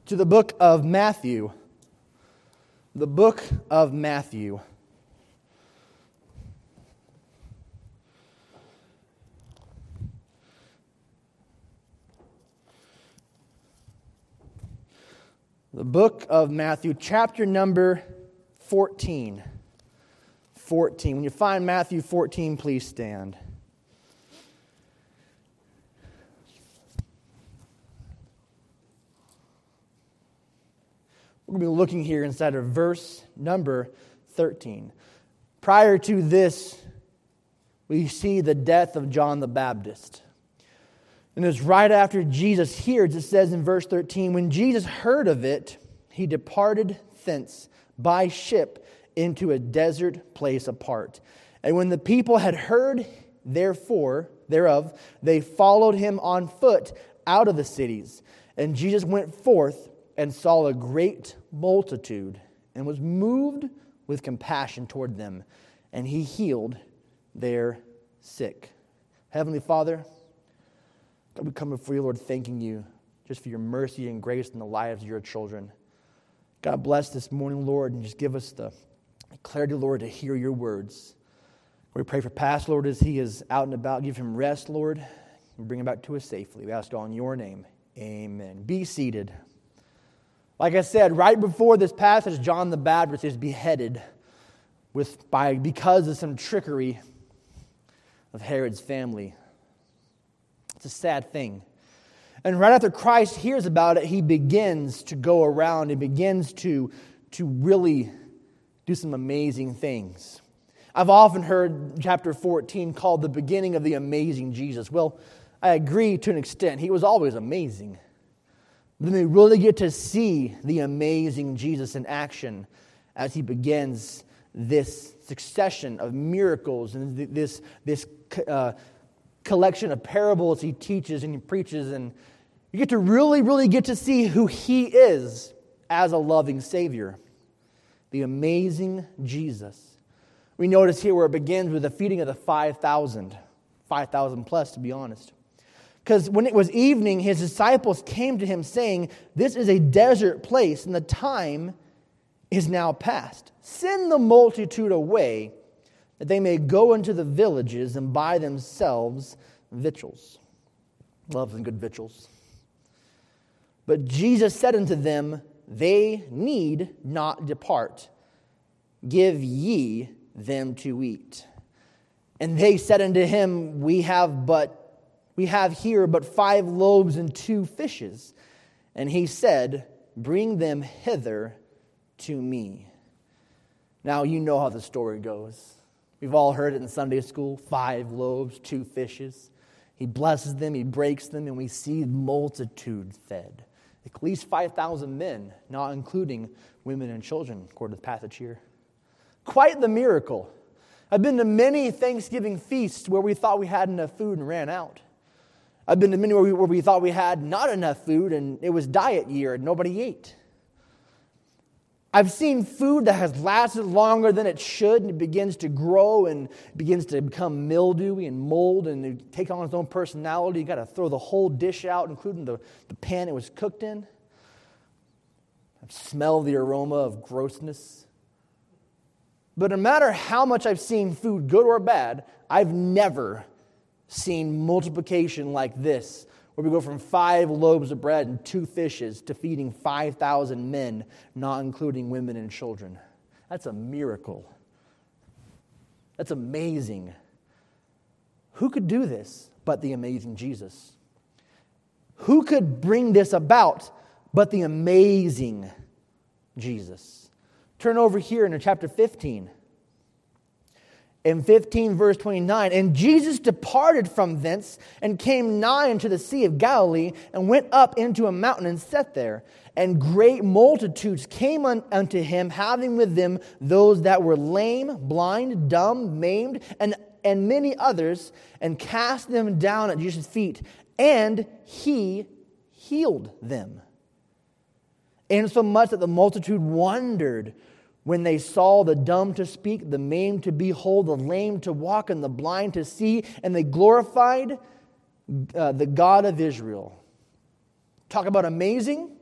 to the book of Matthew. The book of Matthew. The book of Matthew, chapter number 14. 14. When you find Matthew 14, please stand. We're going to be looking here inside of verse number 13. Prior to this, we see the death of John the Baptist. And it's right after Jesus hears, it says in verse 13, when Jesus heard of it, he departed thence by ship into a desert place apart. And when the people had heard thereof, they followed him on foot out of the cities. And Jesus went forth and saw a great multitude and was moved with compassion toward them. And he healed their sick. Heavenly Father, God, we come before you, Lord, thanking you just for your mercy and grace in the lives of your children. God, bless this morning, Lord, and just give us the clarity, Lord, to hear your words. We pray for Pastor, Lord, as he is out and about. Give him rest, Lord, and bring him back to us safely. We ask all in your name. Amen. Be seated. Like I said, right before this passage, John the Baptist is beheaded because of some trickery of Herod's family. It's a sad thing. And right after Christ hears about it, he begins to go around and begins to really do some amazing things. I've often heard chapter 14 called the beginning of the amazing Jesus. Well, I agree to an extent. He was always amazing. But then we really get to see the amazing Jesus in action as he begins this succession of miracles and this collection of parables he teaches and he preaches, and you get to really get to see who he is as a loving Savior. The amazing Jesus. We notice here where it begins with the feeding of the 5,000 plus, to be honest. Because when it was evening, his disciples came to him saying, "This is a desert place, and the time is now past. Send the multitude away, that they may go into the villages and buy themselves victuals." Love some good victuals. But Jesus said unto them, "They need not depart. Give ye them to eat." And they said unto him, We have here but 5 loaves and 2 fishes. And he said, "Bring them hither to me." Now you know how the story goes. We've all heard it in Sunday school. 5 loaves, 2 fishes. He blesses them, he breaks them, and we see multitude fed. At least 5,000 men, not including women and children, according to the passage here. Quite the miracle. I've been to many Thanksgiving feasts where we thought we had enough food and ran out. I've been to many where we thought we had not enough food and it was diet year and nobody ate. I've seen food that has lasted longer than it should, and it begins to grow and begins to become mildewy and mold and take on its own personality. You've got to throw the whole dish out, including the pan it was cooked in. I smell the aroma of grossness. But no matter how much I've seen food, good or bad, I've never seen multiplication like this, where we go from 5 loaves of bread and 2 fishes to feeding 5,000 men, not including women and children. That's a miracle. That's amazing. Who could do this but the amazing Jesus? Who could bring this about but the amazing Jesus? Turn over here into chapter 15. In 15 verse 29, "And Jesus departed from thence, and came nigh unto the Sea of Galilee, and went up into a mountain, and sat there. And great multitudes came unto him, having with them those that were lame, blind, dumb, maimed, and many others, and cast them down at Jesus' feet, and he healed them. Insomuch that the multitude wondered when they saw the dumb to speak, the maimed to behold, the lame to walk, and the blind to see, and they glorified the God of Israel." Talk about amazing.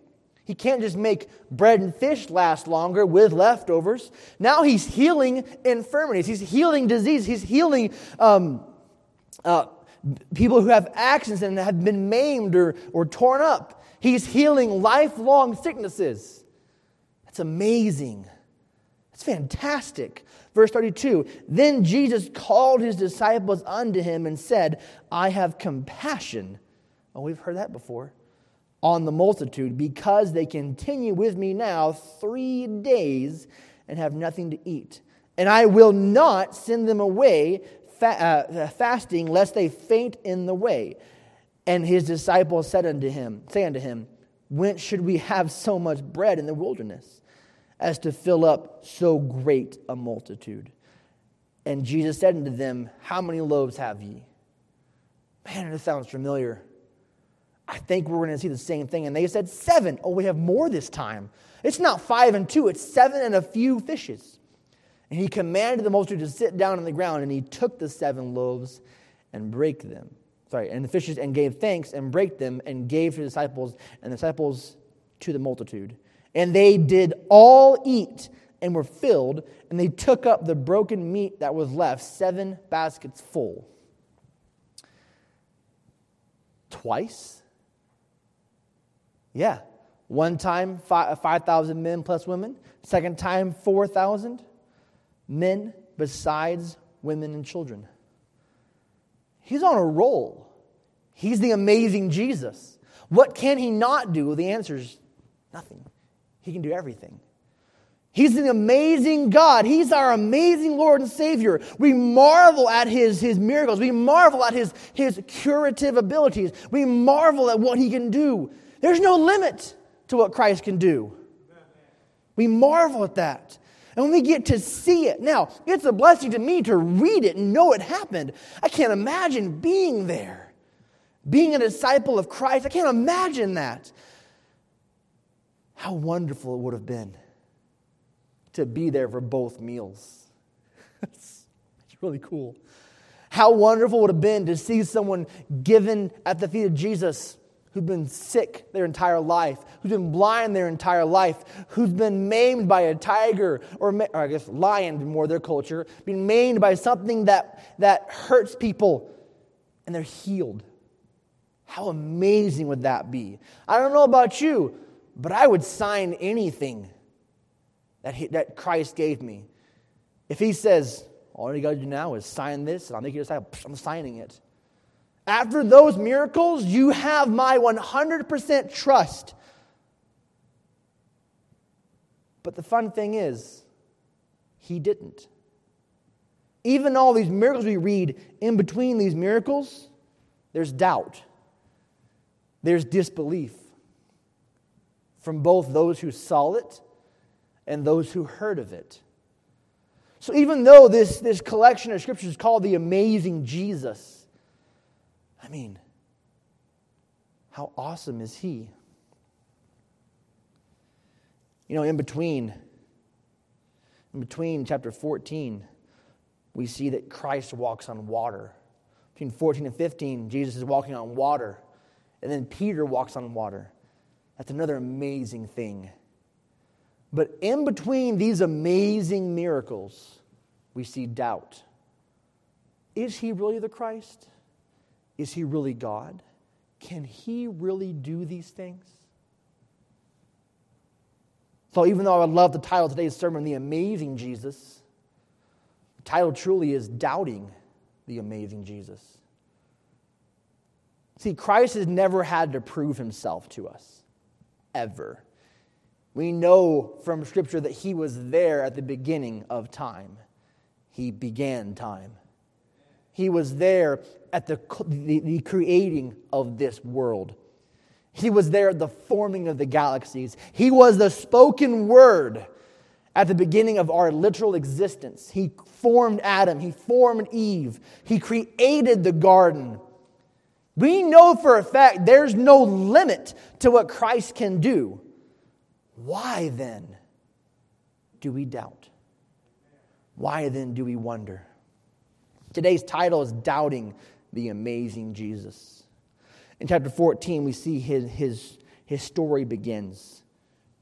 He can't just make bread and fish last longer with leftovers. Now he's healing infirmities. He's healing disease. He's healing people who have accidents and have been maimed or torn up. He's healing lifelong sicknesses. That's amazing. That's fantastic. Verse 32, then Jesus called his disciples unto him and said, I have compassion. Oh, we've heard that before. On the multitude, because they continue with me now 3 days and have nothing to eat. And I will not send them away fasting, lest they faint in the way. And his disciples say unto him, whence should we have so much bread in the wilderness, as to fill up so great a multitude? And Jesus said unto them, how many loaves have ye? Man, this sounds familiar. I think we're going to see the same thing. And they said 7. Oh, we have more this time. It's not 5 and 2. It's 7 and a few fishes. And he commanded the multitude to sit down on the ground. And he took the 7 loaves and brake them. And the fishes, and gave thanks and brake them and gave to the disciples, and the disciples to the multitude. And they did all eat and were filled. And they took up the broken meat that was left, 7 baskets full. Twice? Yeah. One time, 5,000 men plus women. Second time, 4,000 men besides women and children. He's on a roll. He's the amazing Jesus. What can he not do? Well, the answer is nothing. He can do everything. He's an amazing God. He's our amazing Lord and Savior. We marvel at his miracles. We marvel at his curative abilities. We marvel at what he can do. There's no limit to what Christ can do. We marvel at that. And when we get to see it, now, it's a blessing to me to read it and know it happened. I can't imagine being there, being a disciple of Christ. I can't imagine that. How wonderful it would have been to be there for both meals. It's really cool. How wonderful it would have been to see someone given at the feet of Jesus who've been sick their entire life, who's been blind their entire life, who's been maimed by a tiger, or I guess lion, more their culture, being maimed by something that hurts people, and they're healed. How amazing would that be? I don't know about you, but I would sign anything that Christ gave me. If he says, all you got to do now is sign this, and I'll make you a disciple, I'm signing it. After those miracles, you have my 100% trust. But the fun thing is, he didn't. Even all these miracles we read, in between these miracles, there's doubt. There's disbelief from both those who saw it and those who heard of it. So even though this collection of scriptures is called the Amazing Jesus, I mean, how awesome is he? You know, in between chapter 14, we see that Christ walks on water. Between 14 and 15, Jesus is walking on water. And then Peter walks on water. That's another amazing thing. But in between these amazing miracles, we see doubt. Is he really the Christ? Is he really God? Can he really do these things? So even though I would love to title today's sermon, The Amazing Jesus, the title truly is Doubting the Amazing Jesus. See, Christ has never had to prove himself to us, ever. We know from Scripture that he was there at the beginning of time. He began time. He was there at the creating of this world. He was there at the forming of the galaxies. He was the spoken word at the beginning of our literal existence. He formed Adam. He formed Eve. He created the garden. We know for a fact there's no limit to what Christ can do. Why then do we doubt? Why then do we wonder? Today's title is Doubting the Amazing Jesus. In chapter 14, we see his story begins.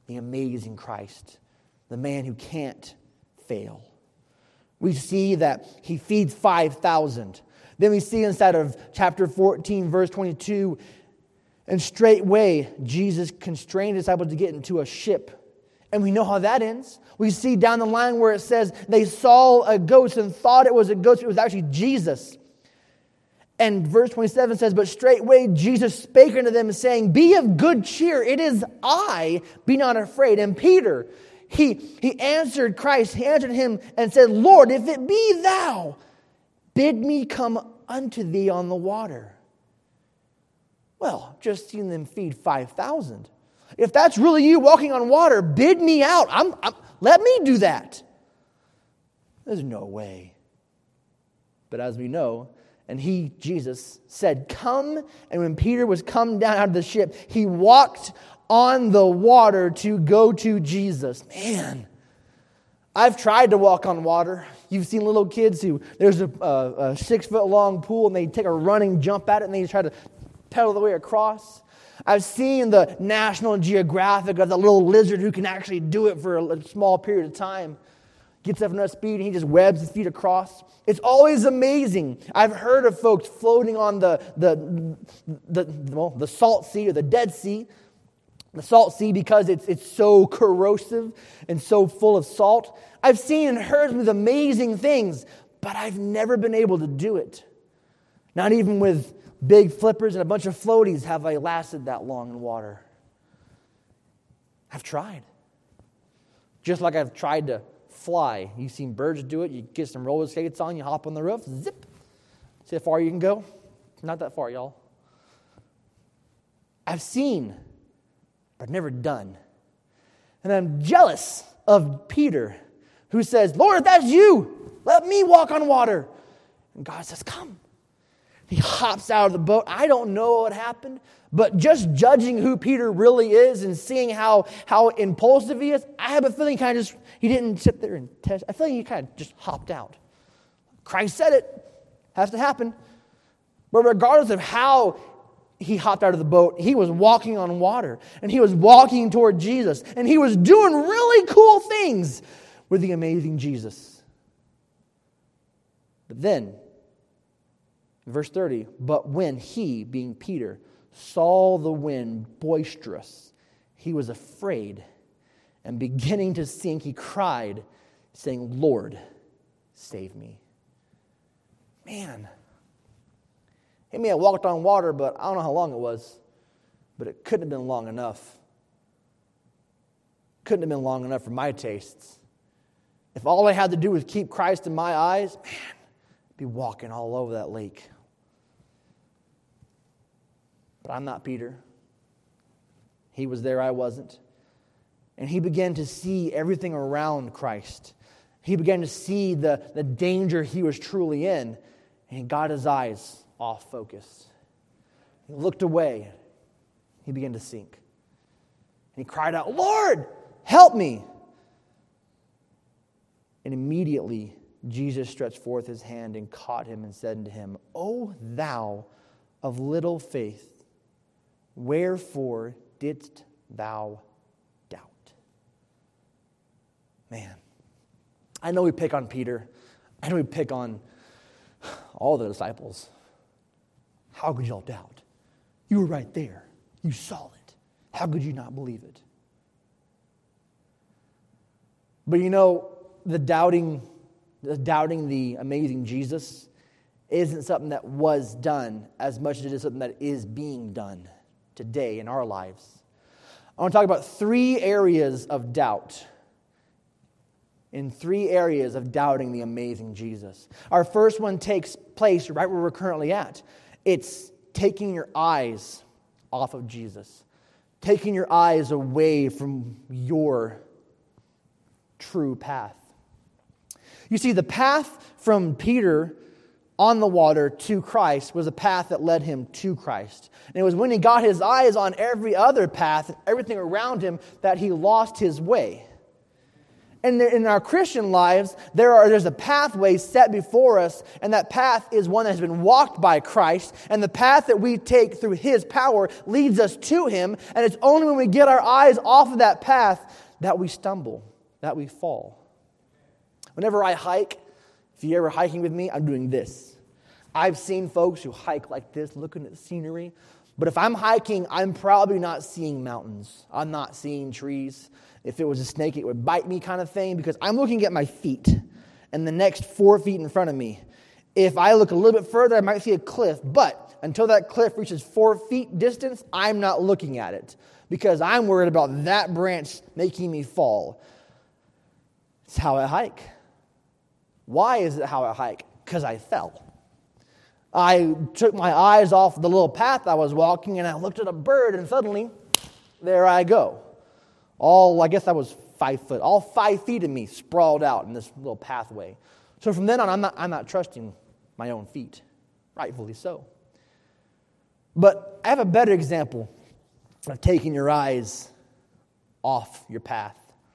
the amazing Christ, the man who can't fail. We see that he feeds 5,000. Then we see inside of chapter 14, verse 22, and straightway Jesus constrained his disciples to get into a ship. And we know how that ends. We see down the line where it says they saw a ghost and thought it was a ghost. It was actually Jesus. And verse 27 says, but straightway Jesus spake unto them, saying, be of good cheer. It is I, be not afraid. And Peter, he answered Christ. He answered him and said, Lord, if it be thou, bid me come unto thee on the water. Well, just seeing them feed 5,000. If that's really you walking on water, bid me out. Let me do that. There's no way. But as we know, and Jesus, said, come. And when Peter was come down out of the ship, he walked on the water to go to Jesus. Man, I've tried to walk on water. You've seen little kids who, there's a 6-foot-long pool, and they take a running jump at it, and they try to pedal the way across. I've seen the National Geographic of the little lizard who can actually do it for a small period of time. Gets up enough speed and he just webs his feet across. It's always amazing. I've heard of folks floating on the salt sea or the Dead Sea. The salt sea because it's so corrosive and so full of salt. I've seen and heard with amazing things, but I've never been able to do it. Not even with big flippers and a bunch of floaties have I lasted that long in water. I've tried. Just like I've tried to fly. You've seen birds do it. You get some roller skates on, you hop on the roof, zip. See how far you can go? Not that far, y'all. I've seen, but never done. And I'm jealous of Peter, who says, Lord, if that's you, let me walk on water. And God says, come. He hops out of the boat. I don't know what happened, but just judging who Peter really is and seeing how impulsive he is, I have a feeling he didn't sit there and test. I feel like he kind of just hopped out. Christ said it. Has to happen. But regardless of how he hopped out of the boat, he was walking on water, and he was walking toward Jesus, and he was doing really cool things with the amazing Jesus. But then, verse 30, but when he, being Peter, saw the wind boisterous, he was afraid, and beginning to sink, he cried, saying, Lord, save me. Man, he may have walked on water, but I don't know how long it was, but it couldn't have been long enough. Couldn't have been long enough for my tastes. If all I had to do was keep Christ in my eyes, man, I'd be walking all over that lake. But I'm not Peter. He was there, I wasn't. And he began to see everything around Christ. He began to see the danger he was truly in. And he got his eyes off focus. He looked away. He began to sink. And he cried out, Lord, help me. And immediately Jesus stretched forth his hand and caught him and said unto him, O thou of little faith, wherefore didst thou doubt? Man, I know we pick on Peter. I know we pick on all the disciples. How could y'all doubt? You were right there. You saw it. How could you not believe it? But you know, the doubting the amazing Jesus isn't something that was done as much as it is something that is being done today in our lives. I want to talk about 3 areas of doubt. In 3 areas of doubting the amazing Jesus. Our first one takes place right where we're currently at. It's taking your eyes off of Jesus. Taking your eyes away from your true path. You see, the path from Peter on the water to Christ was a path that led him to Christ. And it was when he got his eyes on every other path, everything around him, that he lost his way. And in our Christian lives, there's a pathway set before us, and that path is one that has been walked by Christ, and the path that we take through His power leads us to Him, and it's only when we get our eyes off of that path that we stumble, that we fall. Whenever I hike, if you're ever hiking with me, I'm doing this. I've seen folks who hike like this, looking at the scenery. But if I'm hiking, I'm probably not seeing mountains. I'm not seeing trees. If it was a snake, it would bite me kind of thing, because I'm looking at my feet and the next 4 feet in front of me. If I look a little bit further, I might see a cliff. But until that cliff reaches 4 feet distance, I'm not looking at it, because I'm worried about that branch making me fall. It's how I hike. Why is it how I hike? Because I fell. I took my eyes off the little path I was walking, and I looked at a bird, and suddenly, there I go. I guess I was 5 foot. All 5 feet of me sprawled out in this little pathway. So from then on, I'm not trusting my own feet. Rightfully so. But I have a better example of taking your eyes off your path.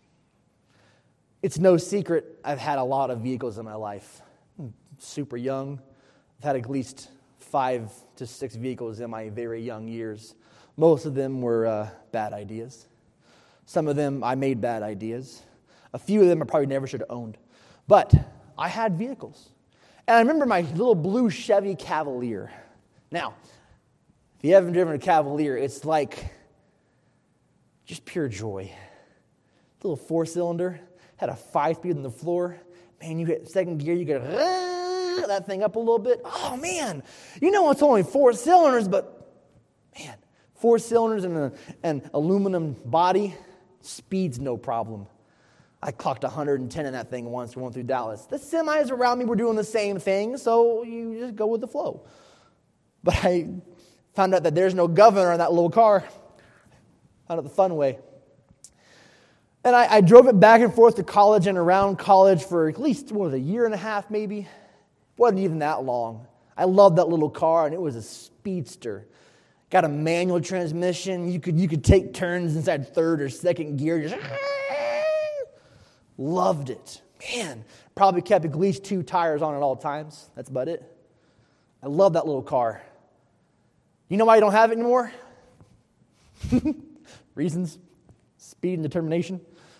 It's no secret I've had a lot of vehicles in my life. I'm super young. I've had at least 5 to 6 vehicles in my very young years. Most of them were bad ideas. Some of them I made bad ideas. A few of them I probably never should have owned. But I had vehicles. And I remember my little blue Chevy Cavalier. Now, if you haven't driven a Cavalier, it's like just pure joy. Little 4-cylinder, had a 5-speed on the floor. Man, you hit second gear, you get that thing up a little bit. Oh, man. You know it's only 4 cylinders, but, man, 4 cylinders and an aluminum body, speed's no problem. I clocked 110 in that thing once going through Dallas. The semis around me were doing the same thing, so you just go with the flow. But I found out that there's no governor in that little car. Found out the fun way. And I drove it back and forth to college and around college for at least, a year and a half maybe? It wasn't even that long. I loved that little car, and it was a speedster. Got a manual transmission. You could take turns inside third or second gear. Just loved it. Man, probably kept at least 2 tires on at all times. That's about it. I love that little car. You know why you don't have it anymore? Reasons. Speed and determination.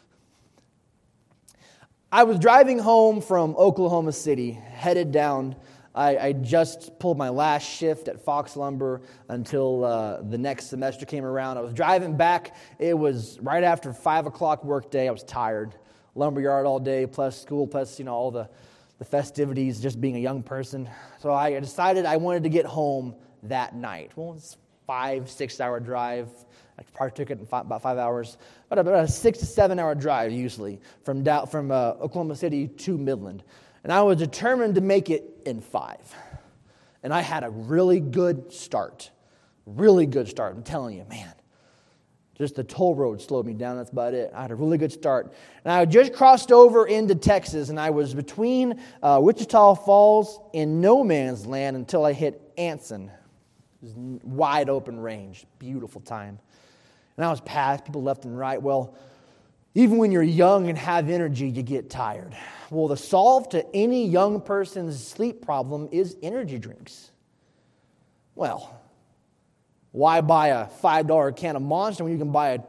I was driving home from Oklahoma City, headed down. I just pulled my last shift at Fox Lumber until the next semester came around. I was driving back. It was right after 5 o'clock work day. I was tired. Lumberyard all day, plus school, plus all the festivities, just being a young person. So I decided I wanted to get home that night. Well, it's 5-6 hour drive. I partook it in about 5 hours. About a 6 to 7 hour drive usually from Oklahoma City to Midland. And I was determined to make it in 5. And I had a really good start. Really good start. I'm telling you, man. Just the toll road slowed me down. That's about it. I had a really good start. And I just crossed over into Texas, and I was between Wichita Falls and no man's land until I hit Anson. It was wide open range. Beautiful time. And I was past people left and right. Well, even when you're young and have energy, you get tired. Well, the solve to any young person's sleep problem is energy drinks. Well, why buy a $5 can of Monster when you can buy a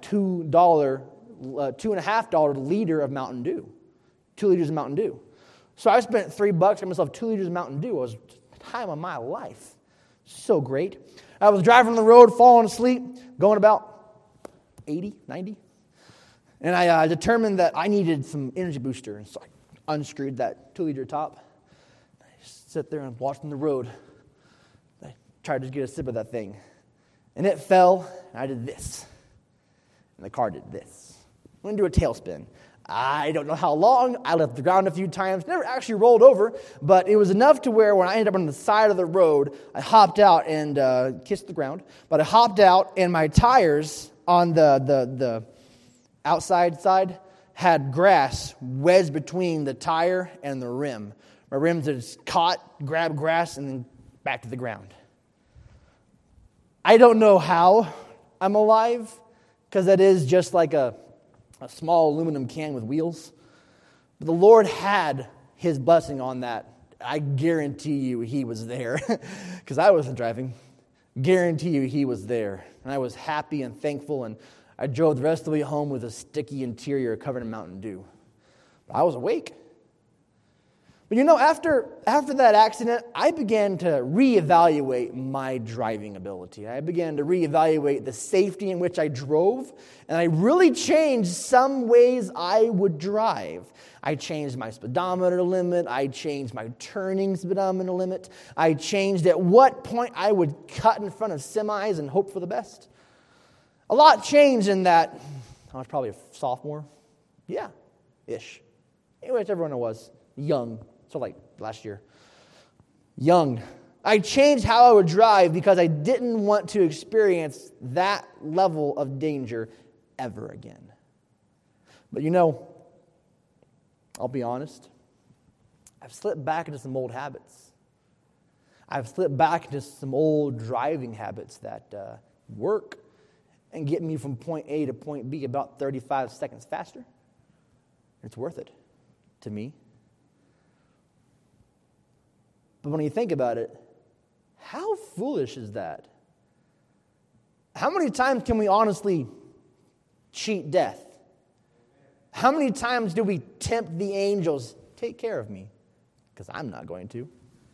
$2.50 liter of Mountain Dew? 2 liters of Mountain Dew. So I spent $3, got myself 2 liters of Mountain Dew. It was the time of my life. So great. I was driving on the road, falling asleep, going about 80, 90. And I determined that I needed some energy booster. And so I unscrewed that 2-liter top. I just sit there and watched the road. I tried to get a sip of that thing. And it fell, and I did this. And the car did this. Went into a tailspin. I don't know how long. I left the ground a few times. Never actually rolled over, but it was enough to where when I ended up on the side of the road, I hopped out and kissed the ground. But I hopped out, and my tires on the outside side had grass wedged between the tire and the rim. My rims just caught, grabbed grass, and then back to the ground. I don't know how I'm alive, because that is just like a small aluminum can with wheels. But the Lord had his blessing on that. I guarantee you he was there because I wasn't driving. Guarantee you he was there. And I was happy and thankful, and I drove the rest of the way home with a sticky interior covered in Mountain Dew. But I was awake. But after that accident, I began to reevaluate my driving ability. I began to reevaluate the safety in which I drove, and I really changed some ways I would drive. I changed my speedometer limit. I changed my turning speedometer limit. I changed at what point I would cut in front of semis and hope for the best. A lot changed in that. I was probably a sophomore. Yeah, ish. Whichever one it was. Young. So like last year. Young. I changed how I would drive because I didn't want to experience that level of danger ever again. But I'll be honest. I've slipped back into some old habits. I've slipped back into some old driving habits that work and get me from point A to point B about 35 seconds faster. It's worth it to me. But when you think about it, how foolish is that? How many times can we honestly cheat death? How many times do we tempt the angels? Take care of me, because I'm not going to.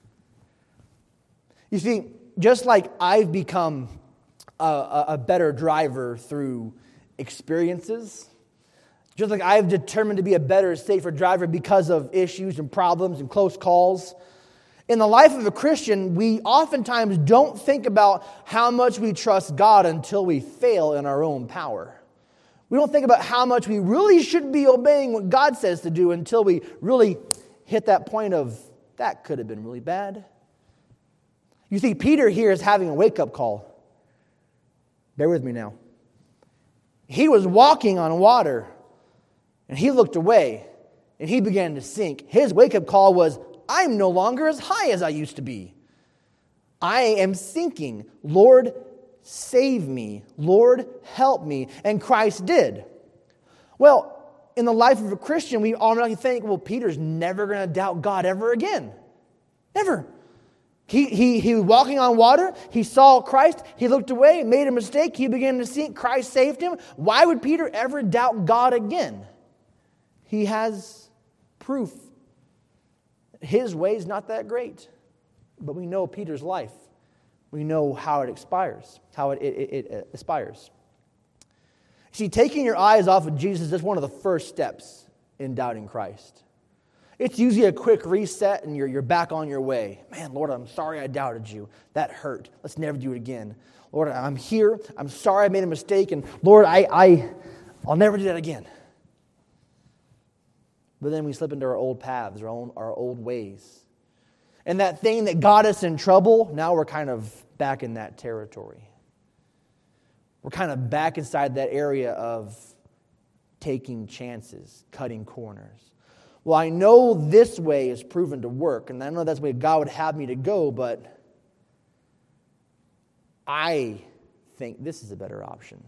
You see, just like I've become a better driver through experiences, just like I've determined to be a better, safer driver because of issues and problems and close calls, in the life of a Christian, we oftentimes don't think about how much we trust God until we fail in our own power. We don't think about how much we really should be obeying what God says to do until we really hit that point of, that could have been really bad. You see, Peter here is having a wake-up call. Bear with me now. He was walking on water, and he looked away, and he began to sink. His wake-up call was, I'm no longer as high as I used to be. I am sinking. Lord, save me. Lord, help me. And Christ did. Well, in the life of a Christian, we automatically think, well, Peter's never going to doubt God ever again. Never. He was walking on water. He saw Christ. He looked away, made a mistake. He began to sink. Christ saved him. Why would Peter ever doubt God again? He has proof. His way is not that great. But we know Peter's life. We know how it expires, how it aspires. See, taking your eyes off of Jesus is one of the first steps in doubting Christ. It's usually a quick reset and you're back on your way. Man, Lord, I'm sorry I doubted you. That hurt. Let's never do it again. Lord, I'm here. I'm sorry I made a mistake. And Lord, I'll never do that again. But then we slip into our old paths, our old ways. And that thing that got us in trouble, now we're kind of back in that territory. We're kind of back inside that area of taking chances, cutting corners. Well, I know this way is proven to work, and I know that's the way God would have me to go, but I think this is a better option.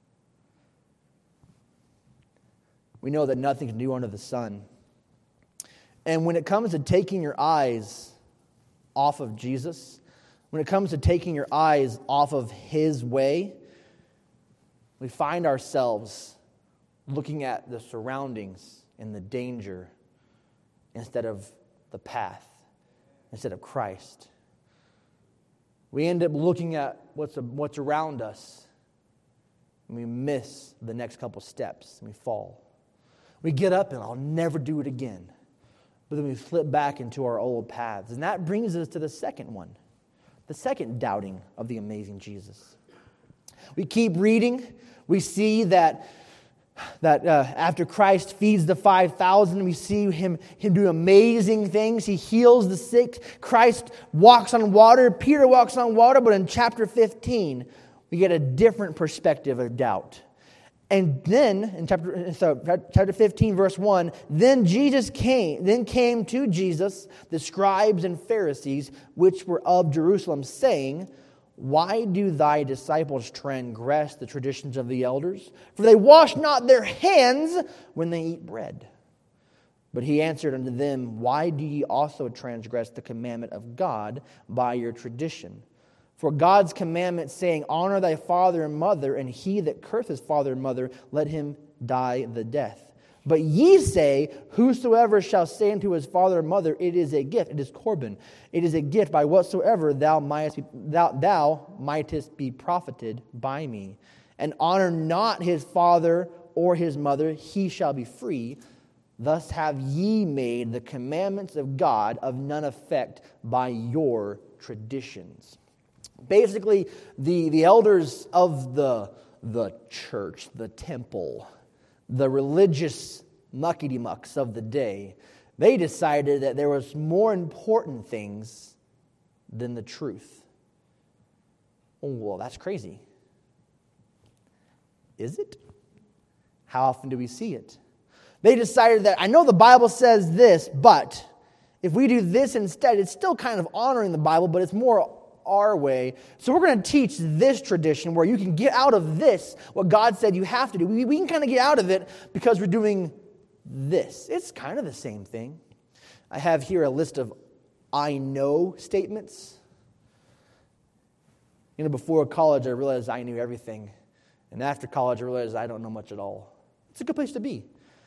We know that nothing's new under the sun. And when it comes to taking your eyes off of Jesus, when it comes to taking your eyes off of His way, we find ourselves looking at the surroundings and the danger instead of the path, instead of Christ. We end up looking at what's around us, and we miss the next couple steps, and we fall. We get up and I'll never do it again. But then we slip back into our old paths. And that brings us to the second one. The second doubting of the amazing Jesus. We keep reading. We see that after Christ feeds the 5,000, we see him do amazing things. He heals the sick. Christ walks on water. Peter walks on water. But in chapter 15, we get a different perspective of doubt. And then, in chapter 15, verse 1, then came to Jesus the scribes and Pharisees, which were of Jerusalem, saying, why do thy disciples transgress the traditions of the elders? For they wash not their hands when they eat bread. But he answered unto them, Why do ye also transgress the commandment of God by your tradition? For God's commandment saying, Honor thy father and mother, and he that curseth father and mother, let him die the death. But ye say, Whosoever shall say unto his father or mother, It is a gift, it is Corban, it is a gift by whatsoever thou mightest be profited by me. And honor not his father or his mother, he shall be free. Thus have ye made the commandments of God of none effect by your traditions. Basically, the elders of the church, the temple, the religious muckety-mucks of the day, they decided that there was more important things than the truth. Oh, well, that's crazy. Is it? How often do we see it? They decided that, I know the Bible says this, but if we do this instead, it's still kind of honoring the Bible, but it's more our way. So we're going to teach this tradition where you can get out of this, what God said you have to do. We can kind of get out of it because we're doing this. It's kind of the same thing. I have here a list of I know statements. Before college, I realized I knew everything. And after college, I realized I don't know much at all. It's a good place to be.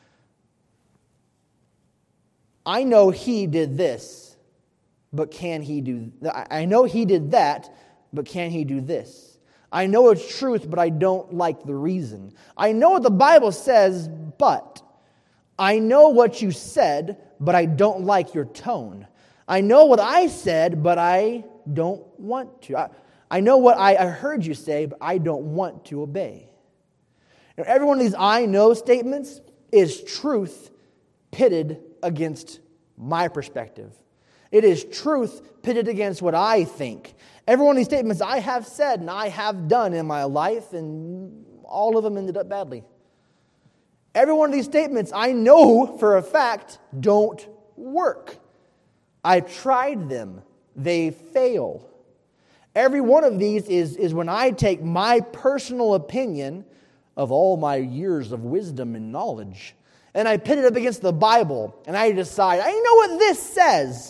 I know he did this, but can he do that? I know he did that, but can he do this? I know it's truth, but I don't like the reason. I know what the Bible says, but I know what you said, but I don't like your tone. I know what I said, but I don't want to. I know what I heard you say, but I don't want to obey. Now, every one of these I know statements is truth pitted against my perspective. It is truth pitted against what I think. Every one of these statements I have said and I have done in my life, and all of them ended up badly. Every one of these statements I know for a fact don't work. I tried them. They fail. Every one of these is when I take my personal opinion of all my years of wisdom and knowledge, and I pit it up against the Bible, and I decide, I know what this says,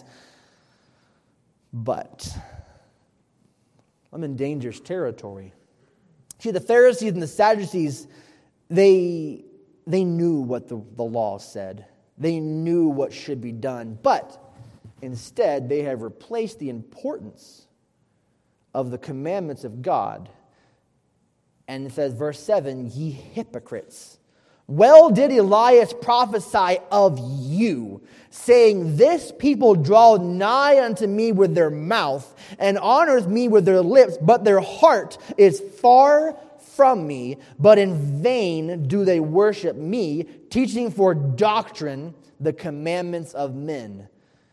but I'm in dangerous territory. See, the Pharisees and the Sadducees, they knew what the law said. They knew what should be done, but instead they have replaced the importance of the commandments of God. And it says, verse 7, ye hypocrites, well did Elias prophesy of you, saying, this people draw nigh unto me with their mouth, and honors me with their lips, but their heart is far from me, but in vain do they worship me, teaching for doctrine the commandments of men.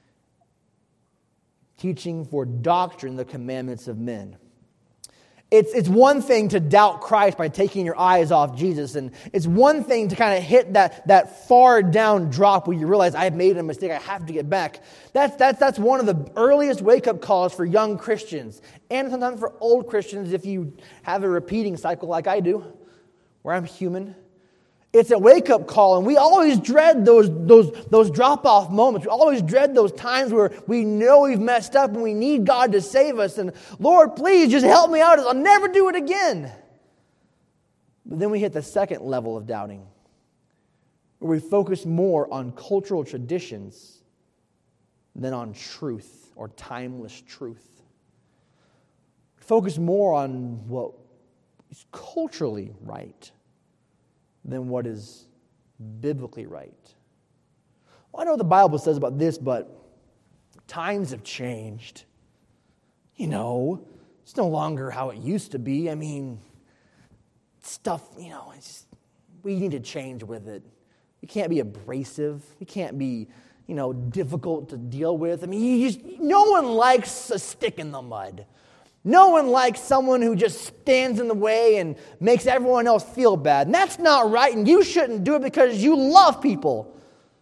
Teaching for doctrine the commandments of men. It's one thing to doubt Christ by taking your eyes off Jesus, and it's one thing to kind of hit that far down drop where you realize I have made a mistake, I have to get back. That's one of the earliest wake-up calls for young Christians, and sometimes for old Christians if you have a repeating cycle like I do, where I'm human. It's a wake-up call, and we always dread those drop-off moments. We always dread those times where we know we've messed up and we need God to save us. And Lord, please just help me out. I'll never do it again. But then we hit the second level of doubting, where we focus more on cultural traditions than on truth or timeless truth. We focus more on what is culturally right than what is biblically right. Well, I know what the Bible says about this, but times have changed. It's no longer how it used to be. I mean, stuff, we need to change with it. You can't be abrasive. You can't be, difficult to deal with. I mean, no one likes a stick in the mud. No one likes someone who just stands in the way and makes everyone else feel bad. And that's not right, and you shouldn't do it because you love people.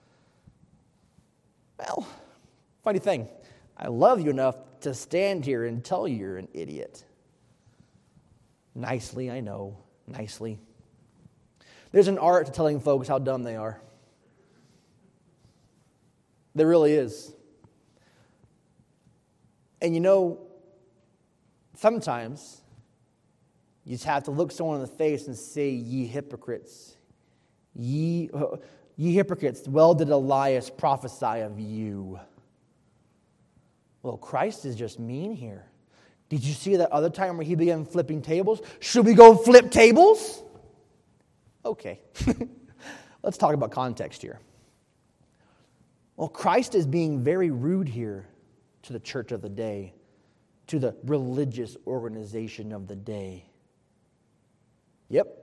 Well, funny thing, I love you enough to stand here and tell you you're an idiot. Nicely, I know, nicely. There's an art to telling folks how dumb they are. There really is. And sometimes you just have to look someone in the face and say, ye hypocrites. Ye hypocrites, well did Elias prophesy of you. Well, Christ is just mean here. Did you see that other time where he began flipping tables? Should we go flip tables? Okay. Let's talk about context here. Well, Christ is being very rude here to the church of the day, to the religious organization of the day. Yep.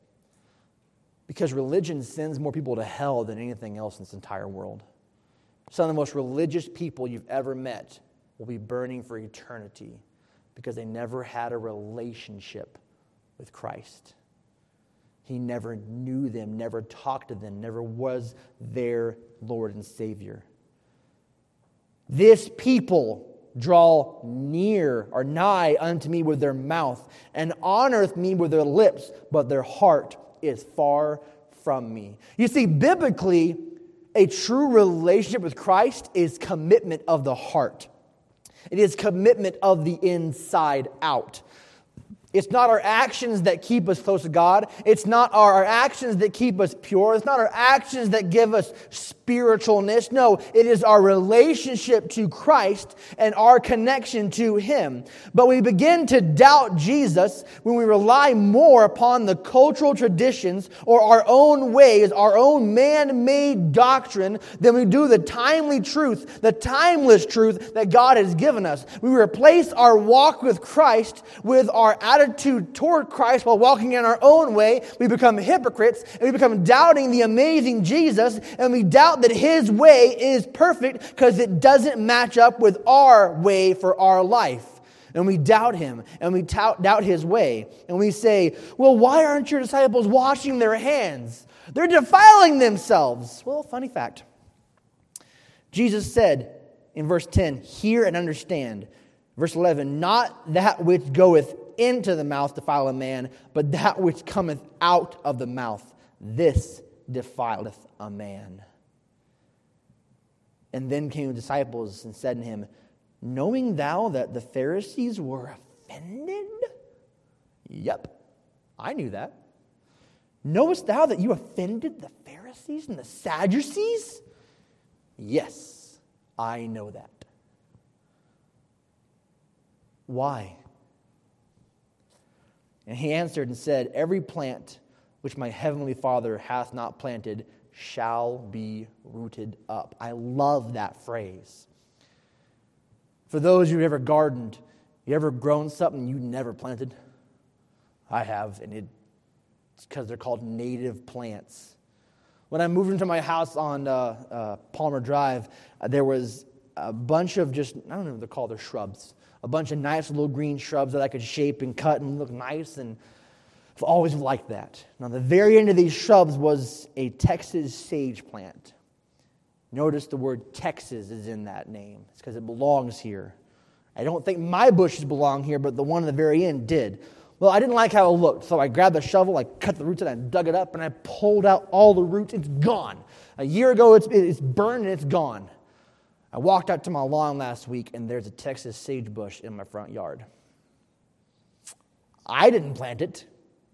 Because religion sends more people to hell than anything else in this entire world. Some of the most religious people you've ever met will be burning for eternity because they never had a relationship with Christ. He never knew them, never talked to them, never was their Lord and Savior. This people draw near or nigh unto me with their mouth and honoreth me with their lips, but their heart is far from me. You see, biblically, a true relationship with Christ is commitment of the heart. It is commitment of the inside out. It's not our actions that keep us close to God. It's not our actions that keep us pure. It's not our actions that give us spiritualness. No, it is our relationship to Christ and our connection to Him. But we begin to doubt Jesus when we rely more upon the cultural traditions or our own ways, our own man-made doctrine, than we do the timely truth, the timeless truth that God has given us. We replace our walk with Christ with our attitude toward Christ while walking in our own way. We become hypocrites and we become doubting the amazing Jesus, and we doubt that His way is perfect because it doesn't match up with our way for our life. And we doubt Him and we doubt His way. And we say, well, why aren't your disciples washing their hands? They're defiling themselves. Well, funny fact. Jesus said in verse 10, hear and understand. Verse 11, not that which goeth into the mouth defile a man, but that which cometh out of the mouth, this defileth a man. And then came the disciples and said to him, knowing thou that the Pharisees were offended? Yep, I knew that. Knowest thou that you offended the Pharisees and the Sadducees? Yes, I know that. Why? And he answered and said, every plant which my heavenly Father hath not planted shall be rooted up. I love that phrase. For those who've ever gardened, you ever grown something you never planted? I have, and it's because they're called native plants. When I moved into my house on Palmer Drive, there was a bunch of just, I don't know what they're called, they're shrubs. A bunch of nice little green shrubs that I could shape and cut and look nice, and I've always liked that. Now, the very end of these shrubs was a Texas sage plant. Notice the word Texas is in that name. It's because it belongs here. I don't think my bushes belong here, but the one at the very end did. Well, I didn't like how it looked, so I grabbed a shovel, I cut the roots, and I dug it up, and I pulled out all the roots. It's gone. A year ago, it's burned, and it's gone. I walked out to my lawn last week, and there's a Texas sage bush in my front yard. I didn't plant it.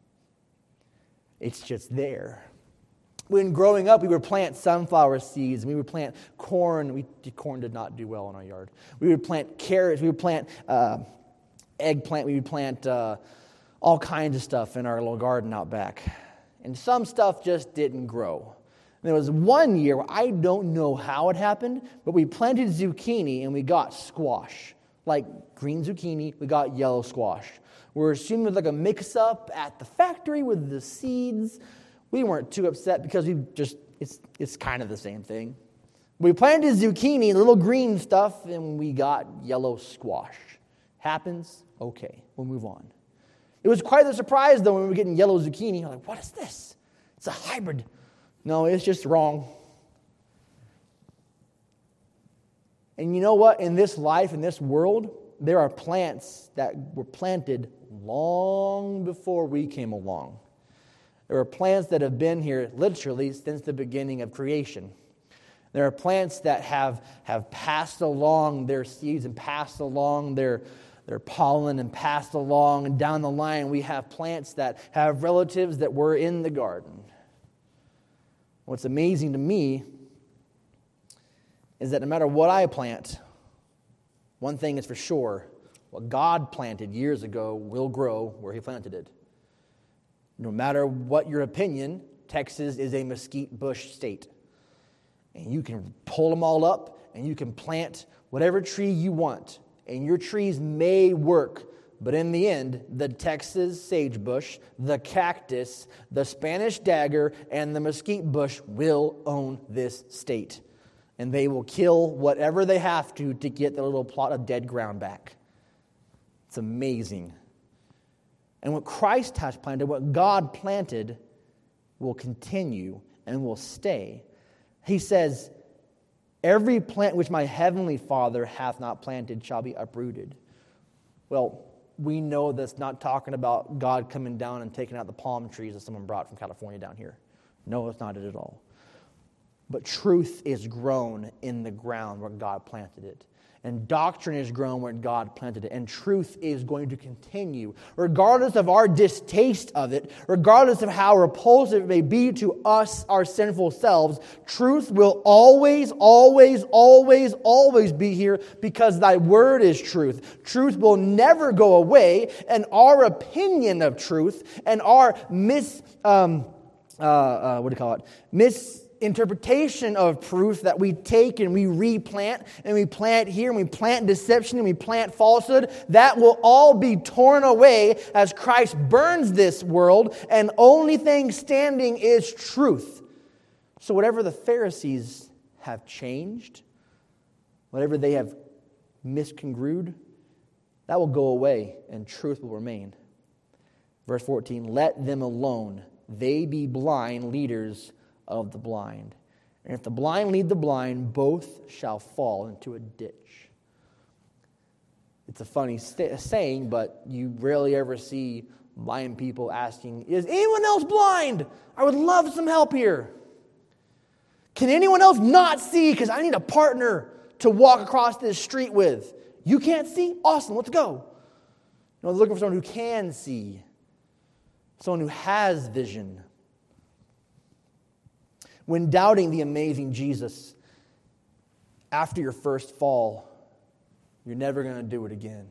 It's just there. When growing up, we would plant sunflower seeds, and we would plant corn. Corn did not do well in our yard. We would plant carrots. We would plant eggplant. We would plant all kinds of stuff in our little garden out back. And some stuff just didn't grow. There was one year where I don't know how it happened, but we planted zucchini and we got squash. Like green zucchini, we got yellow squash. We're assuming it was like a mix-up at the factory with the seeds. We weren't too upset because it's kind of the same thing. We planted zucchini, little green stuff, and we got yellow squash. Happens? Okay, we'll move on. It was quite a surprise, though, when we were getting yellow zucchini. I'm like, what is this? It's a hybrid. No, it's just wrong. And you know what? In this life, in this world, there are plants that were planted long before we came along. There are plants that have been here literally since the beginning of creation. There are plants that have passed along their seeds and passed along their pollen and passed along, and down the line we have plants that have relatives that were in the garden. What's amazing to me is that no matter what I plant, one thing is for sure, what God planted years ago will grow where He planted it. No matter what your opinion, Texas is a mesquite bush state. And you can pull them all up, and you can plant whatever tree you want. And your trees may work, but in the end, the Texas sagebush, the cactus, the Spanish dagger, and the mesquite bush will own this state. And they will kill whatever they have to get the little plot of dead ground back. It's amazing. And what Christ has planted, what God planted, will continue and will stay. He says, every plant which my heavenly Father hath not planted shall be uprooted. Well, we know that's not talking about God coming down and taking out the palm trees that someone brought from California down here. No, it's not it at all. But truth is grown in the ground where God planted it. And doctrine is grown where God planted it. And truth is going to continue. Regardless of our distaste of it, regardless of how repulsive it may be to us, our sinful selves, truth will always, always, always, always be here because thy word is truth. Truth will never go away. And our opinion of truth and our misinterpretation of proof that we take and we replant, and we plant here, and we plant deception, and we plant falsehood, that will all be torn away as Christ burns this world, and only thing standing is truth. So whatever the Pharisees have changed, whatever they have misconstrued, that will go away, and truth will remain. Verse 14, let them alone. They be blind leaders of the blind. And if the blind lead the blind, both shall fall into a ditch. It's a funny saying, but you rarely ever see blind people asking, is anyone else blind? I would love some help here. Can anyone else not see? Because I need a partner to walk across this street with. You can't see? Awesome, let's go. No, they're looking for someone who can see. Someone who has vision. When doubting the amazing Jesus, after your first fall, you're never going to do it again.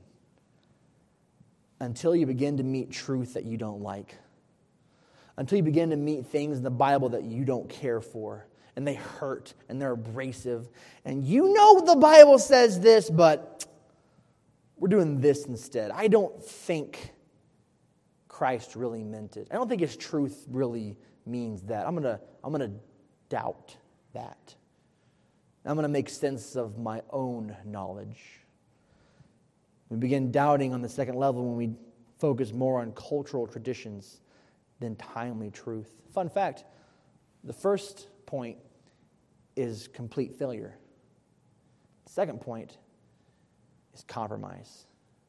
Until you begin to meet truth that you don't like. Until you begin to meet things in the Bible that you don't care for. And they hurt, and they're abrasive. And you know the Bible says this, but we're doing this instead. I don't think Christ really meant it. I don't think His truth really means that. I'm gonna doubt that. I'm going to make sense of my own knowledge. We begin doubting on the second level when we focus more on cultural traditions than timely truth. Fun fact, the first point is complete failure. The second point is compromise.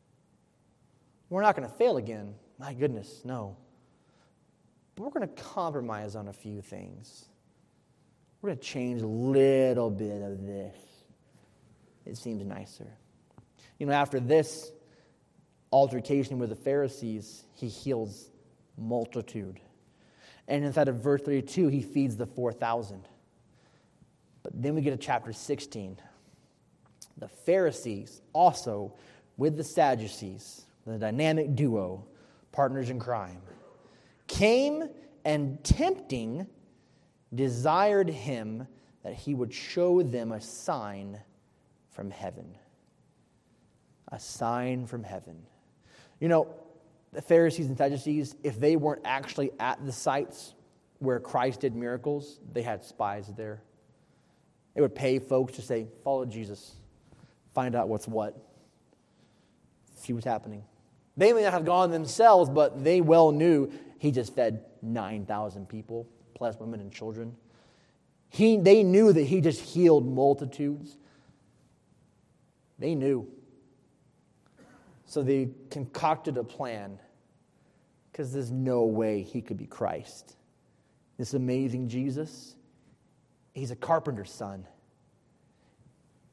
We're not going to fail again. My goodness, no. But we're going to compromise on a few things. We're going to change a little bit of this. It seems nicer. You know, after this altercation with the Pharisees, He heals multitude. And inside of verse 32, He feeds the 4,000. But then we get to chapter 16. The Pharisees also with the Sadducees, the dynamic duo, partners in crime, came and tempting desired Him that He would show them a sign from heaven. A sign from heaven. You know, the Pharisees and Sadducees, if they weren't actually at the sites where Christ did miracles, they had spies there. They would pay folks to say, follow Jesus. Find out what's what. See what's happening. They may not have gone themselves, but they well knew He just fed 9,000 people. Plus women and children. They knew that He just healed multitudes. They knew. So they concocted a plan because there's no way He could be Christ. This amazing Jesus, He's a carpenter's son.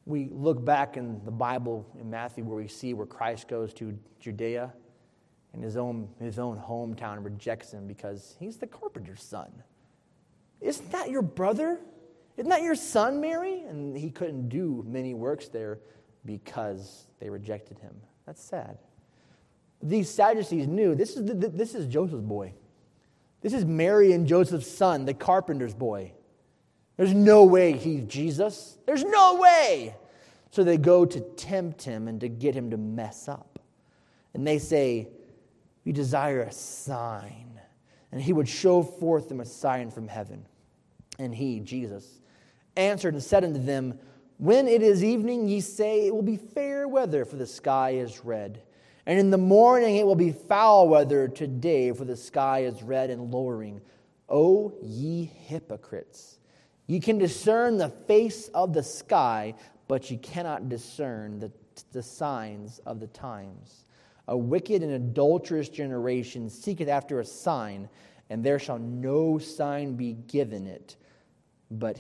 We look back in the Bible in Matthew where we see where Christ goes to Judea, and his own hometown rejects him because he's the carpenter's son. Isn't that your brother? Isn't that your son, Mary? And he couldn't do many works there because they rejected him. That's sad. These Sadducees knew this is Joseph's boy. This is Mary and Joseph's son, the carpenter's boy. There's no way he's Jesus. There's no way. So they go to tempt him and to get him to mess up. And they say, we desire a sign. And he would show forth them a sign from heaven. And he, Jesus, answered and said unto them, when it is evening, ye say, it will be fair weather, for the sky is red. And in the morning it will be foul weather today, for the sky is red and lowering. O ye hypocrites! Ye can discern the face of the sky, but ye cannot discern the signs of the times. A wicked and adulterous generation seeketh after a sign, and there shall no sign be given it. But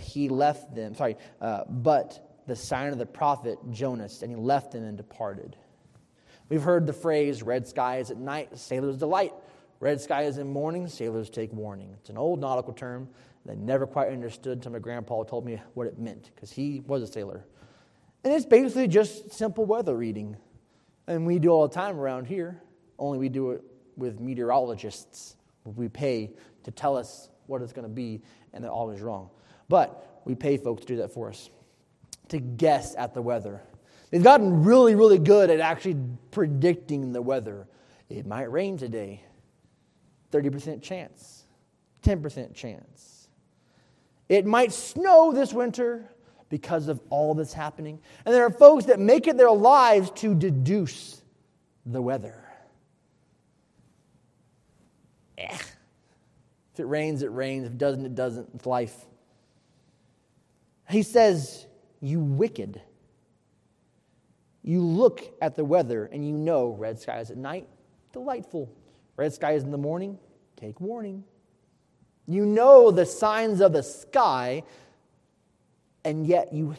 the sign of the prophet Jonas, and he left them and departed. We've heard the phrase, red sky is at night, sailors delight. Red sky is in morning, sailors take warning. It's an old nautical term that I never quite understood until my grandpa told me what it meant, because he was a sailor. And it's basically just simple weather reading. And we do all the time around here, only we do it with meteorologists. We pay to tell us what it's going to be, and they're always wrong. But we pay folks to do that for us, to guess at the weather. They've gotten really, really good at actually predicting the weather. It might rain today. 30% chance. 10% chance. It might snow this winter because of all that's happening. And there are folks that make it their lives to deduce the weather. If it rains, it rains. If it doesn't, it doesn't. It's life. He says, you wicked. You look at the weather and you know red skies at night, delightful. Red skies in the morning, take warning. You know the signs of the sky, and yet you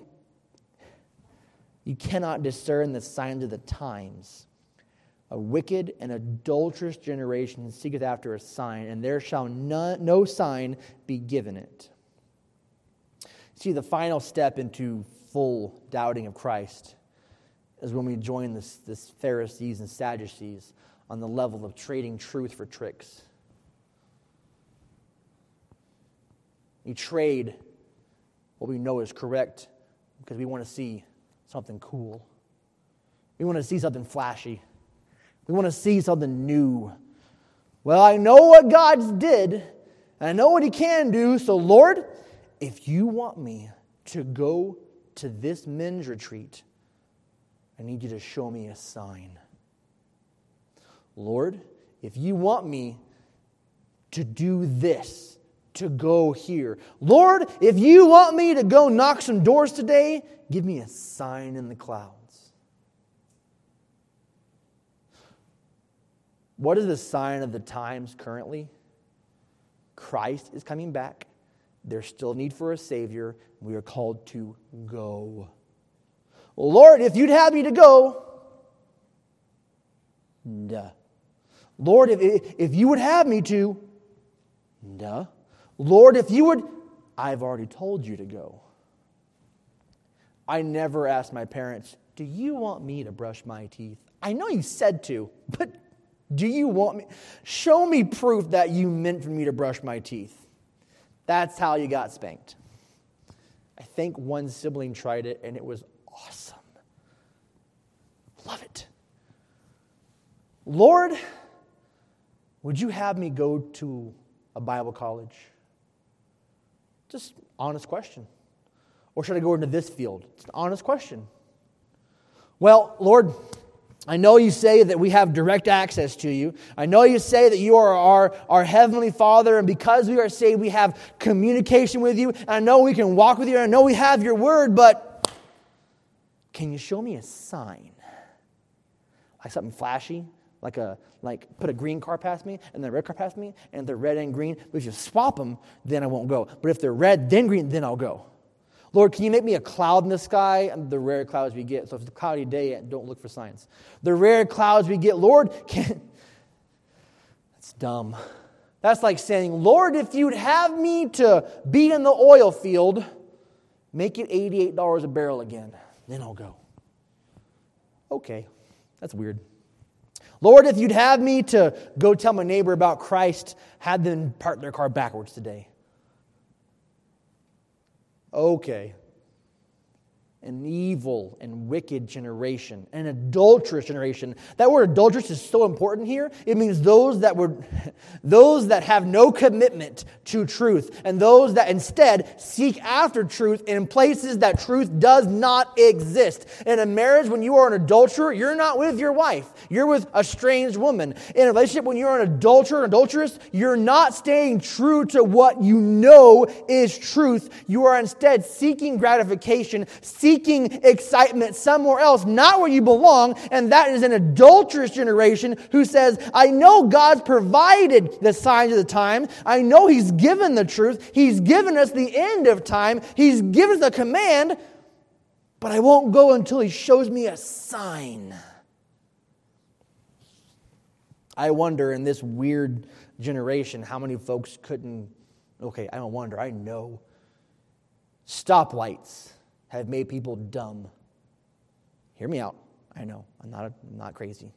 cannot discern the signs of the times. A wicked and adulterous generation seeketh after a sign, and there shall no sign be given it. See, the final step into full doubting of Christ is when we join this Pharisees and Sadducees on the level of trading truth for tricks. We trade what we know is correct because we want to see something cool. We want to see something flashy. We want to see something new. Well, I know what God did, and I know what He can do, so Lord, if you want me to go to this men's retreat, I need you to show me a sign. Lord, if you want me to do this, to go here. Lord, if you want me to go knock some doors today, give me a sign in the clouds. What is the sign of the times currently? Christ is coming back. There's still need for a Savior. We are called to go. Well, Lord, if you'd have me to go, duh. Lord, if you would have me to, duh. Lord, if you would, I've already told you to go. I never asked my parents, do you want me to brush my teeth? I know you said to, but do you want me? Show me proof that you meant for me to brush my teeth. That's how you got spanked. I think one sibling tried it, and it was awesome. Love it. Lord, would you have me go to a Bible college? Just honest question. Or should I go into this field? It's an honest question. Well, Lord, I know you say that we have direct access to you. I know you say that you are our Heavenly Father, and because we are saved, we have communication with you. And I know we can walk with you, and I know we have your word, but can you show me a sign? Like something flashy? Like put a green car past me and then a red car past me, and they're red and green. But if you swap them, then I won't go. But if they're red, then green, then I'll go. Lord, can you make me a cloud in the sky? And the rare clouds we get. So if it's a cloudy day, don't look for signs. The rare clouds we get, Lord, That's dumb. That's like saying, Lord, if you'd have me to be in the oil field, make it $88 a barrel again. Then I'll go. Okay, that's weird. Lord, if you'd have me to go tell my neighbor about Christ, have them park their car backwards today. Okay. An evil and wicked generation, an adulterous generation. That word adulterous is so important here. It means those that have no commitment to truth, and those that instead seek after truth in places that truth does not exist. In a marriage, when you are an adulterer, you're not with your wife. You're with a strange woman. In a relationship, when you're an adulterer, an adulteress, you're not staying true to what you know is truth. You are instead seeking gratification, seeking excitement somewhere else, not where you belong, and that is an adulterous generation who says, I know God's provided the signs of the time. I know He's given the truth. He's given us the end of time. He's given us the command, but I won't go until He shows me a sign. I wonder in this weird generation how many folks couldn't, I don't wonder, I know. Stoplights have made people dumb. Hear me out. I know. I'm not crazy.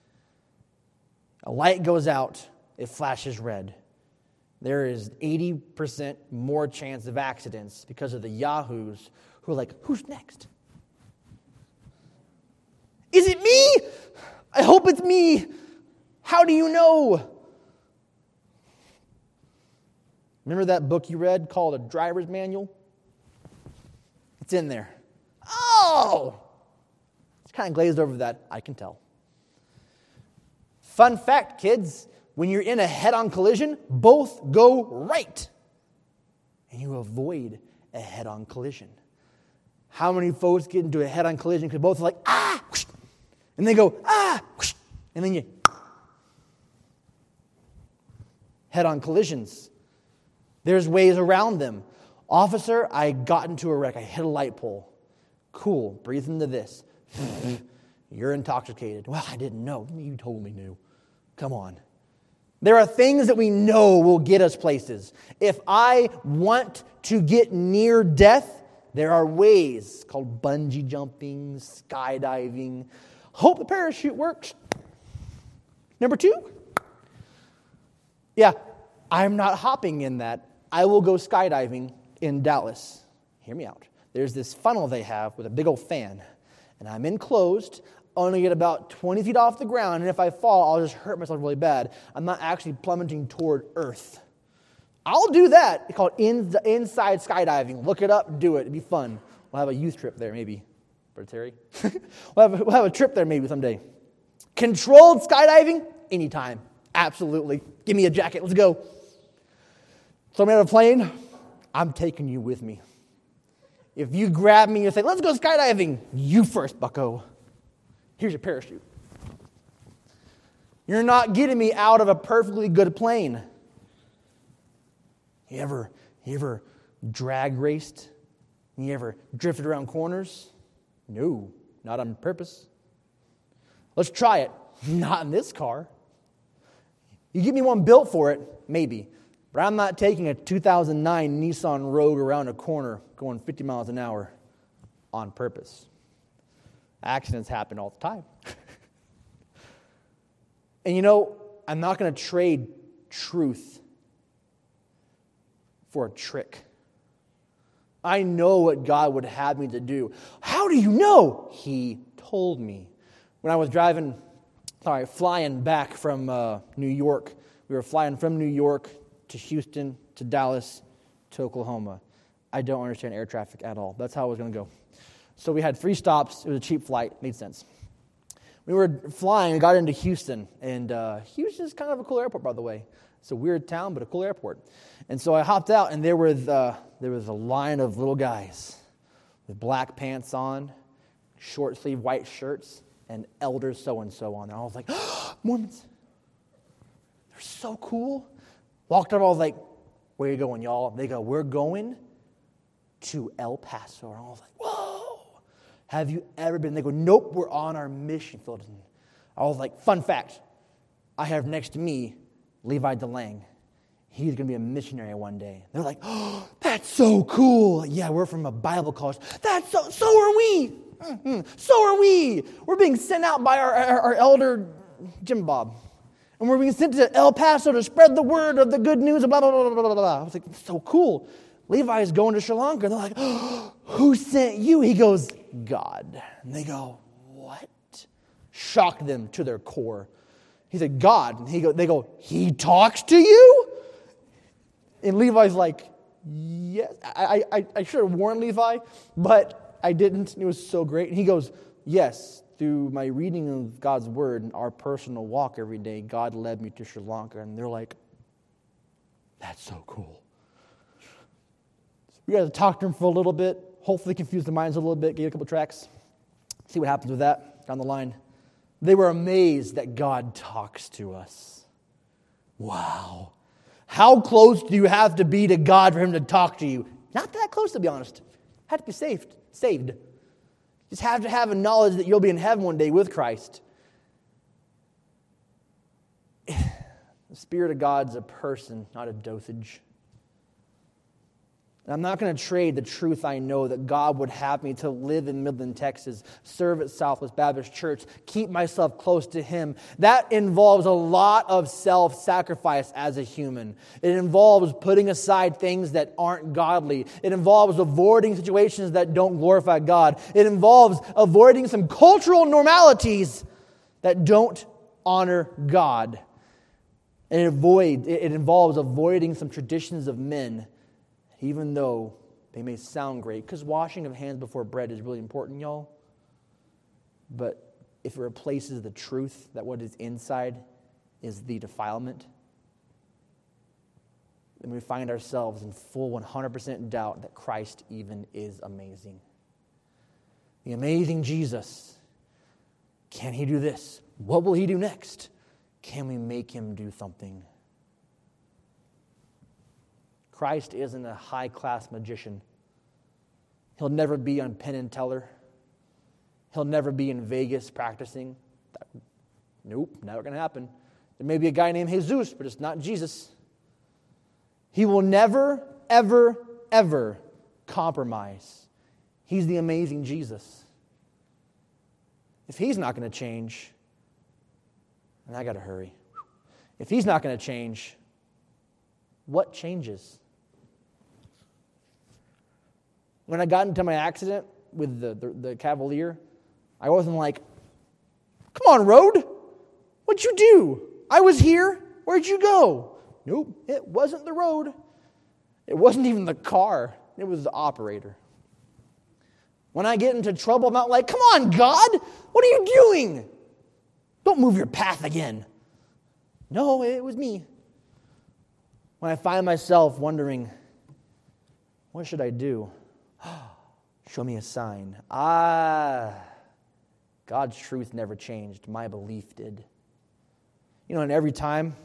A light goes out, it flashes red. There is 80% more chance of accidents because of the yahoos who are like, who's next? Is it me? I hope it's me. How do you know? Remember that book you read called A Driver's Manual? It's in there. Oh! It's kind of glazed over that, I can tell. Fun fact, kids, when you're in a head-on collision, both go right. And you avoid a head-on collision. How many folks get into a head-on collision because both are like, ah! And they go, ah! And then you... Head-on collisions. There's ways around them. Officer, I got into a wreck. I hit a light pole. Cool. Breathe into this. You're intoxicated. Well, I didn't know. You totally knew. Come on. There are things that we know will get us places. If I want to get near death, there are ways called bungee jumping, skydiving. Hope the parachute works. Number 2. Yeah, I'm not hopping in that. I will go skydiving in Dallas. Hear me out. There's this funnel they have with a big old fan, and I'm enclosed, only get about 20 feet off the ground, and if I fall, I'll just hurt myself really bad. I'm not actually plummeting toward Earth. I'll do that. It's called inside skydiving. Look it up, do it. It'd be fun. We'll have a youth trip there, maybe. Brother Terry? we'll have a trip there maybe someday. Controlled skydiving? Anytime. Absolutely. Give me a jacket. Let's go. Throw me out of a plane. I'm taking you with me. If you grab me and say, let's go skydiving, you first, bucko. Here's your parachute. You're not getting me out of a perfectly good plane. You ever drag raced? You ever drifted around corners? No, not on purpose. Let's try it. Not in this car. You give me one built for it, maybe. But I'm not taking a 2009 Nissan Rogue around a corner going 50 miles an hour on purpose. Accidents happen all the time. And you know, I'm not going to trade truth for a trick. I know what God would have me to do. How do you know? He told me. When I was flying back from New York, we were flying from New York to Houston, to Dallas, to Oklahoma. I don't understand air traffic at all. That's how it was going to go. So we had 3 stops. It was a cheap flight. Made sense. We were flying and got into Houston. And Houston's kind of a cool airport, by the way. It's a weird town, but a cool airport. And so I hopped out, and there was a line of little guys with black pants on, short sleeve white shirts, and elder so-and-so on there. I was like, oh, Mormons. They're so cool. Walked up, I was like, where are you going, y'all? They go, we're going to El Paso. And I was like, whoa, have you ever been? They go, nope, we're on our mission field. And I was like, fun fact, I have next to me Levi DeLange. He's going to be a missionary one day. They're like, oh, that's so cool. Yeah, we're from a Bible college. So are we. Mm-hmm. So are we. We're being sent out by our elder, Jim Bob. And we're being sent to El Paso to spread the word of the good news, blah, blah, blah, blah, blah, blah. I was like, that's so cool. Levi's going to Sri Lanka. And they're like, oh, who sent you? He goes, God. And they go, what? Shocked them to their core. He said, God. And they go, he talks to you? And Levi's like, yes. I should have warned Levi, but I didn't. It was so great. And he goes, yes, through my reading of God's word and our personal walk every day, God led me to Sri Lanka. And they're like, that's so cool. So we got to talk to him for a little bit, hopefully confuse their minds a little bit, get a couple tracks, see what happens with that down the line. They were amazed that God talks to us. Wow. How close do you have to be to God for him to talk to you? Not that close, to be honest. Have to be saved. Just have to have a knowledge that you'll be in heaven one day with Christ. The Spirit of God's a person, not a dosage. And I'm not going to trade the truth I know that God would have me to live in Midland, Texas, serve at Southwest Baptist Church, keep myself close to Him. That involves a lot of self-sacrifice as a human. It involves putting aside things that aren't godly. It involves avoiding situations that don't glorify God. It involves avoiding some cultural normalities that don't honor God. And it involves avoiding some traditions of men, even though they may sound great, because washing of hands before bread is really important, y'all. But if it replaces the truth that what is inside is the defilement, then we find ourselves in full 100% doubt that Christ even is amazing. The amazing Jesus. Can He do this? What will He do next? Can we make Him do something? Christ isn't a high-class magician. He'll never be on Penn and Teller. He'll never be in Vegas practicing. Nope, never going to happen. There may be a guy named Jesus, but it's not Jesus. He will never, ever, ever compromise. He's the amazing Jesus. If He's not going to change, then I got to hurry. If He's not going to change, what changes? When I got into my accident with the Cavalier, I wasn't like, come on, road. What'd you do? I was here. Where'd you go? Nope, it wasn't the road. It wasn't even the car. It was the operator. When I get into trouble, I'm not like, come on, God. What are you doing? Don't move your path again. No, it was me. When I find myself wondering, what should I do? Show me a sign. God's truth never changed. My belief did. You know, and every time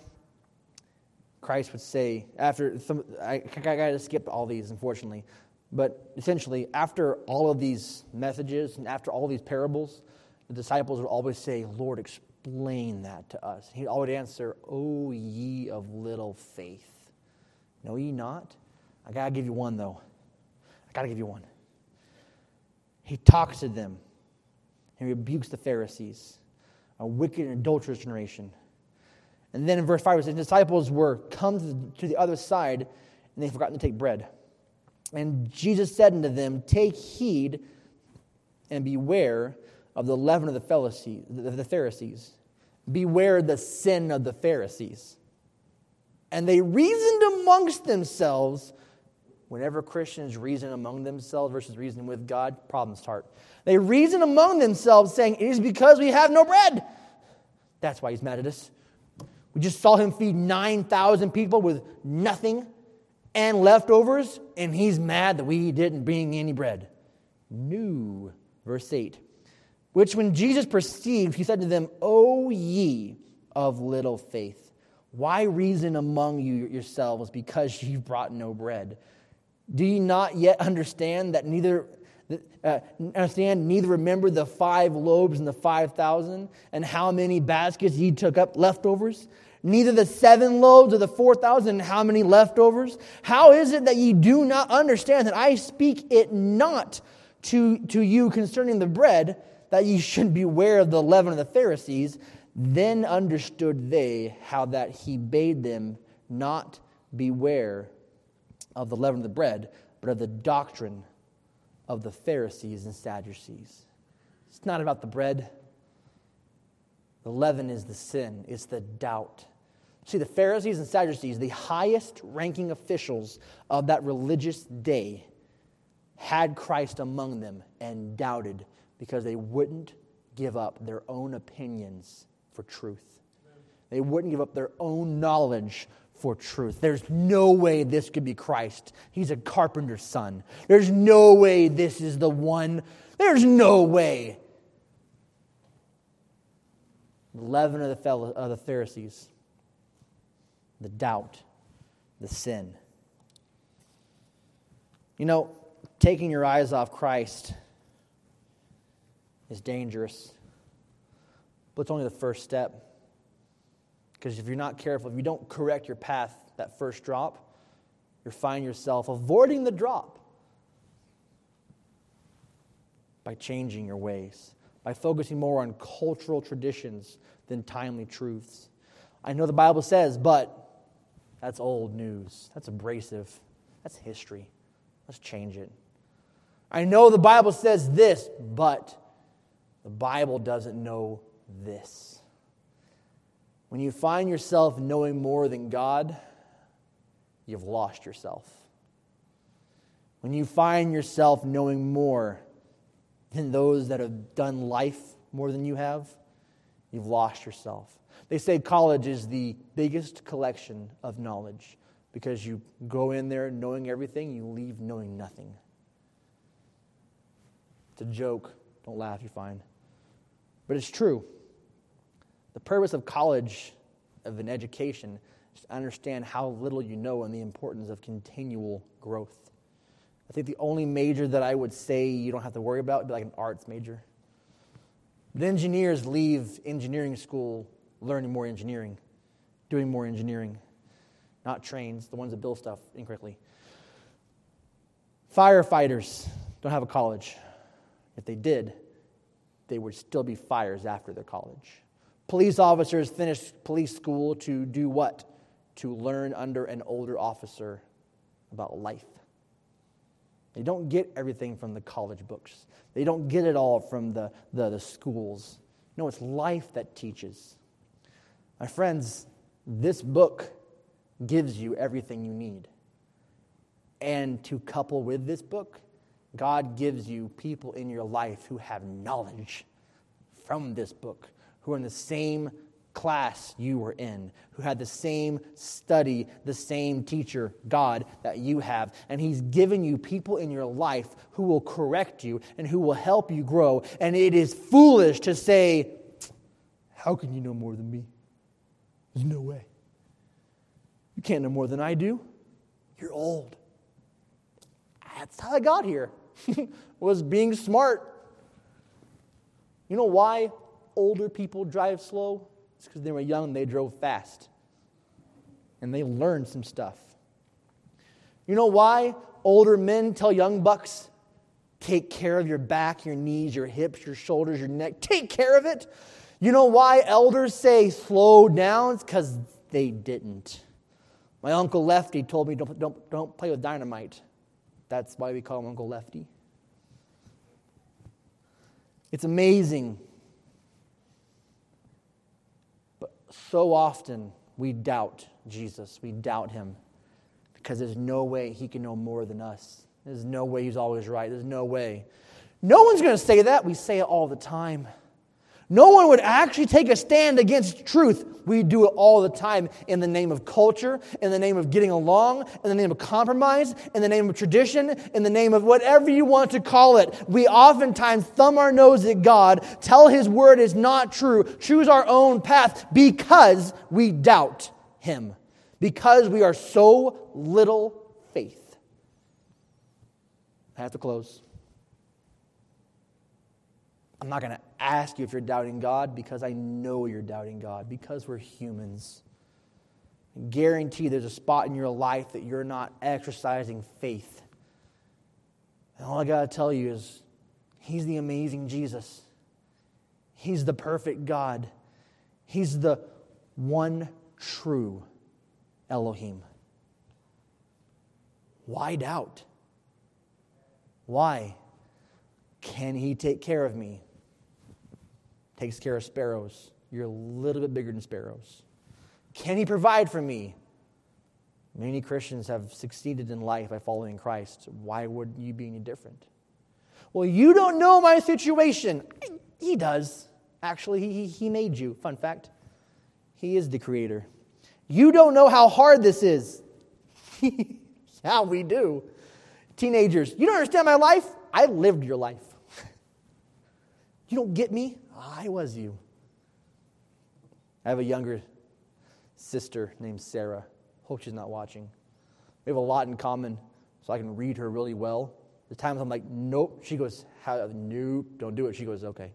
Christ would say, I got to skip all these, unfortunately, but essentially, after all of these messages and after all these parables, the disciples would always say, Lord, explain that to us. He'd always answer, O ye of little faith. Know ye not? I got to give you one, though. I got to give you one. He talks to them. He rebukes the Pharisees, a wicked and adulterous generation. And then in verse 5, it says, the disciples were come to the other side, and they forgotten to take bread. And Jesus said unto them, take heed and beware of the leaven of the Pharisees. Beware the sin of the Pharisees. And they reasoned amongst themselves. Whenever Christians reason among themselves versus reasoning with God, problems start. They reason among themselves, saying, it is because we have no bread. That's why He's mad at us. We just saw Him feed 9,000 people with nothing and leftovers, and He's mad that we didn't bring any bread. No. Verse 8. Which when Jesus perceived, He said to them, O ye of little faith, why reason among you yourselves because ye brought no bread? Do you not yet understand that neither remember the 5 loaves and the 5,000, and how many baskets ye took up leftovers? Neither the 7 loaves or the 4,000, and how many leftovers? How is it that ye do not understand that I speak it not to you concerning the bread, that ye should beware of the leaven of the Pharisees? Then understood they how that he bade them not beware of the leaven of the bread, but of the doctrine of the Pharisees and Sadducees. It's not about the bread. The leaven is the sin. It's the doubt. See, the Pharisees and Sadducees, the highest ranking officials of that religious day, had Christ among them and doubted because they wouldn't give up their own opinions for truth. They wouldn't give up their own knowledge for truth. There's no way this could be Christ. He's a carpenter's son. There's no way this is the one. There's no way. The leaven of the Pharisees, the doubt, the sin. You know, taking your eyes off Christ is dangerous, but it's only the first step. Because if you're not careful, if you don't correct your path, that first drop, you'll find yourself avoiding the drop by changing your ways, by focusing more on cultural traditions than timely truths. I know the Bible says, but that's old news. That's abrasive. That's history. Let's change it. I know the Bible says this, but the Bible doesn't know this. When you find yourself knowing more than God, you've lost yourself. When you find yourself knowing more than those that have done life more than you have, you've lost yourself. They say college is the biggest collection of knowledge because you go in there knowing everything, you leave knowing nothing. It's a joke. Don't laugh, you're fine. But it's true. The purpose of college, of an education, is to understand how little you know and the importance of continual growth. I think the only major that I would say you don't have to worry about would be like an arts major. But engineers leave engineering school learning more engineering, doing more engineering, not trains, the ones that build stuff incorrectly. Firefighters don't have a college. If they did, they would still be fires after their college. Police officers finish police school to do what? To learn under an older officer about life. They don't get everything from the college books. They don't get it all from the schools. No, it's life that teaches. My friends, this book gives you everything you need. And to couple with this book, God gives you people in your life who have knowledge from this book, who are in the same class you were in, who had the same study, the same teacher, God, that you have. And He's given you people in your life who will correct you and who will help you grow. And it is foolish to say, how can you know more than me? There's no way. You can't know more than I do. You're old. That's how I got here. Was being smart. You know why older people drive slow? It's because they were young, they drove fast. And they learned some stuff. You know why older men tell young bucks, take care of your back, your knees, your hips, your shoulders, your neck. Take care of it. You know why elders say slow down? It's because they didn't. My Uncle Lefty told me don't play with dynamite. That's why we call him Uncle Lefty. It's amazing. But so often we doubt Jesus. We doubt Him because there's no way He can know more than us. There's no way He's always right. There's no way. No one's going to say that. We say it all the time. No one would actually take a stand against truth. We do it all the time in the name of culture, in the name of getting along, in the name of compromise, in the name of tradition, in the name of whatever you want to call it. We oftentimes thumb our nose at God, tell His word is not true, choose our own path because we doubt Him, because we are so little faith. I have to close. I'm not going to ask you if you're doubting God because I know you're doubting God, because we're humans. I guarantee there's a spot in your life that you're not exercising faith. And all I got to tell you is, He's the amazing Jesus. He's the perfect God. He's the one true Elohim. Why doubt? Why? Can He take care of me? Takes care of sparrows. You're a little bit bigger than sparrows. Can He provide for me? Many Christians have succeeded in life by following Christ. Why would you be any different? Well, you don't know my situation. He does. Actually, he made you. Fun fact. He is the creator. You don't know how hard this is. Yeah, we do. Teenagers, you don't understand my life? I lived your life. You don't get me? I was you. I have a younger sister named Sarah. Hope she's not watching. We have a lot in common, so I can read her really well. The times I'm like, nope. She goes, nope, don't do it. She goes, okay.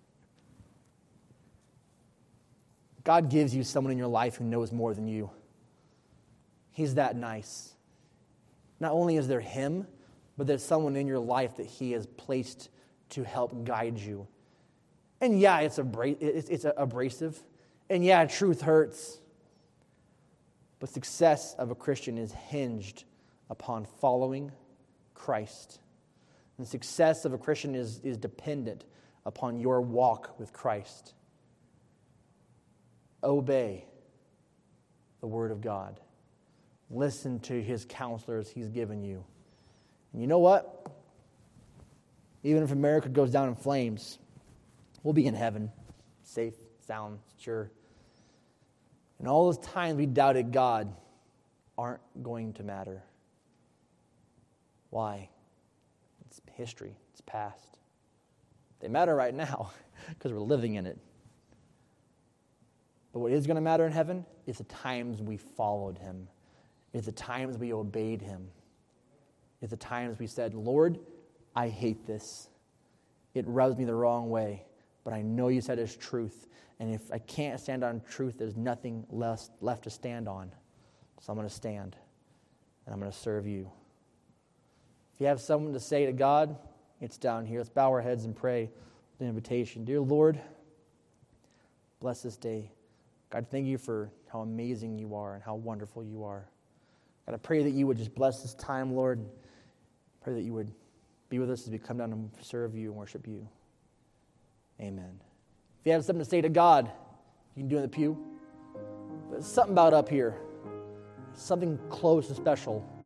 God gives you someone in your life who knows more than you. He's that nice. Not only is there Him, but there's someone in your life that He has placed to help guide you. And yeah, it's abrasive. And yeah, truth hurts. But success of a Christian is hinged upon following Christ. And the success of a Christian is dependent upon your walk with Christ. Obey the Word of God. Listen to His counselors He's given you. And you know what? Even if America goes down in flames, we'll be in heaven, safe, sound, secure. And all those times we doubted God aren't going to matter. Why? It's history. It's past. They matter right now because we're living in it. But what is going to matter in heaven is the times we followed Him. It's the times we obeyed Him. It's the times we said, Lord, I hate this. It rubs me the wrong way. But I know You said it's truth. And if I can't stand on truth, there's nothing left to stand on. So I'm going to stand. And I'm going to serve You. If you have something to say to God, it's down here. Let's bow our heads and pray the invitation. Dear Lord, bless this day. God, thank You for how amazing You are and how wonderful You are. God, I pray that You would just bless this time, Lord. Pray that You would be with us as we come down and serve You and worship You. Amen. If you have something to say to God, you can do it in the pew. But something about up here. Something close and special.